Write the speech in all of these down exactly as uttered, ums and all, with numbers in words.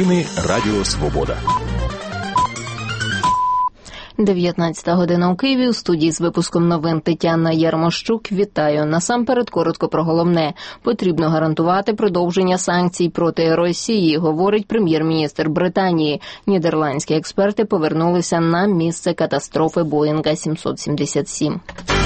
Новини Радіо Свобода. дев'ятнадцята година у Києві. У студії з випуском новин Тетяна Ярмощук. Вітаю. Насамперед коротко про головне. Потрібно гарантувати продовження санкцій проти Росії, говорить прем'єр-міністр Британії. Нідерландські експерти повернулися на місце катастрофи Боїнга сімсот сімдесят сім.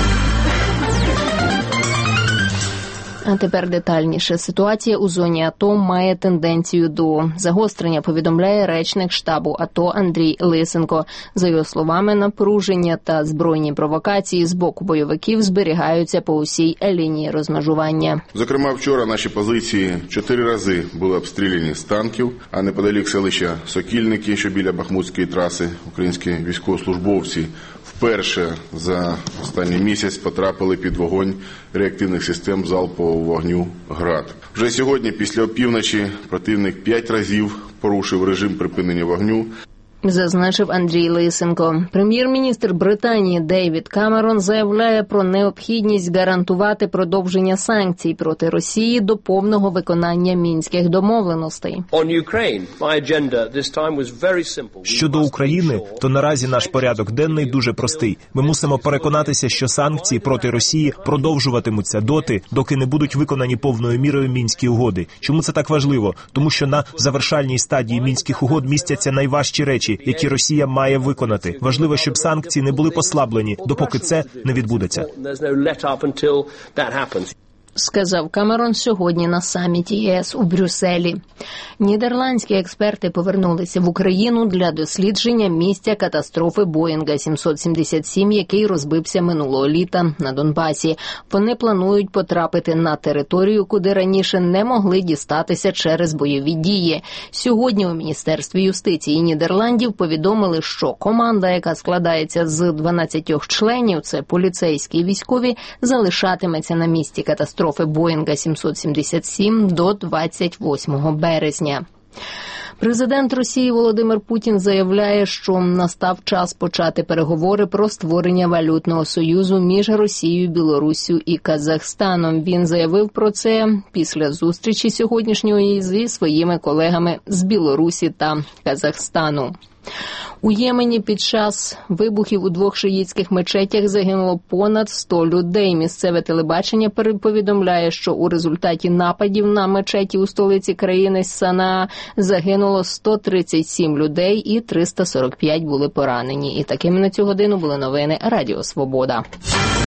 А тепер детальніше. Ситуація у зоні АТО має тенденцію до загострення, повідомляє речник штабу АТО Андрій Лисенко. За його словами, напруження та збройні провокації з боку бойовиків зберігаються по усій лінії розмежування. Зокрема, вчора наші позиції чотири рази були обстріляні з танків, а неподалік селища Сокільники, що біля Бахмутської траси, українські військовослужбовці вперше за останній місяць потрапили під вогонь реактивних систем залпового вогню «Град». Вже сьогодні, після опівночі, противник п'ять разів порушив режим припинення вогню. Зазначив Андрій Лисенко. Прем'єр-міністр Британії Дейвід Камерон заявляє про необхідність гарантувати продовження санкцій проти Росії до повного виконання мінських домовленостей. Щодо України, то наразі наш порядок денний дуже простий. Ми мусимо переконатися, що санкції проти Росії продовжуватимуться доти, доки не будуть виконані повною мірою мінські угоди. Чому це так важливо? Тому що на завершальній стадії мінських угод містяться найважчі речі, які Росія має виконати. Важливо, щоб санкції не були послаблені, допоки це не відбудеться. Сказав Камерон сьогодні на саміті ЄС у Брюсселі. Нідерландські експерти повернулися в Україну для дослідження місця катастрофи Боїнга сімсот сімдесят сім, який розбився минулого літа на Донбасі. Вони планують потрапити на територію, куди раніше не могли дістатися через бойові дії. Сьогодні у Міністерстві юстиції Нідерландів повідомили, що команда, яка складається з дванадцятьох членів, це поліцейські і військові, залишатиметься на місці катастрофи Боїнга сімсот сімдесят сім до двадцять восьмого березня. Президент Росії Володимир Путін заявляє, що настав час почати переговори про створення валютного союзу між Росією, Білоруссю і Казахстаном. Він заявив про це після зустрічі сьогоднішньої зі своїми колегами з Білорусі та Казахстану. У Ємені під час вибухів у двох шиїтських мечетях загинуло понад сто людей. Місцеве телебачення повідомляє, що у результаті нападів на мечеті у столиці країни Санаа загинуло сто тридцять сім людей і триста сорок п'ять були поранені. І такими на цю годину були новини Радіо Свобода.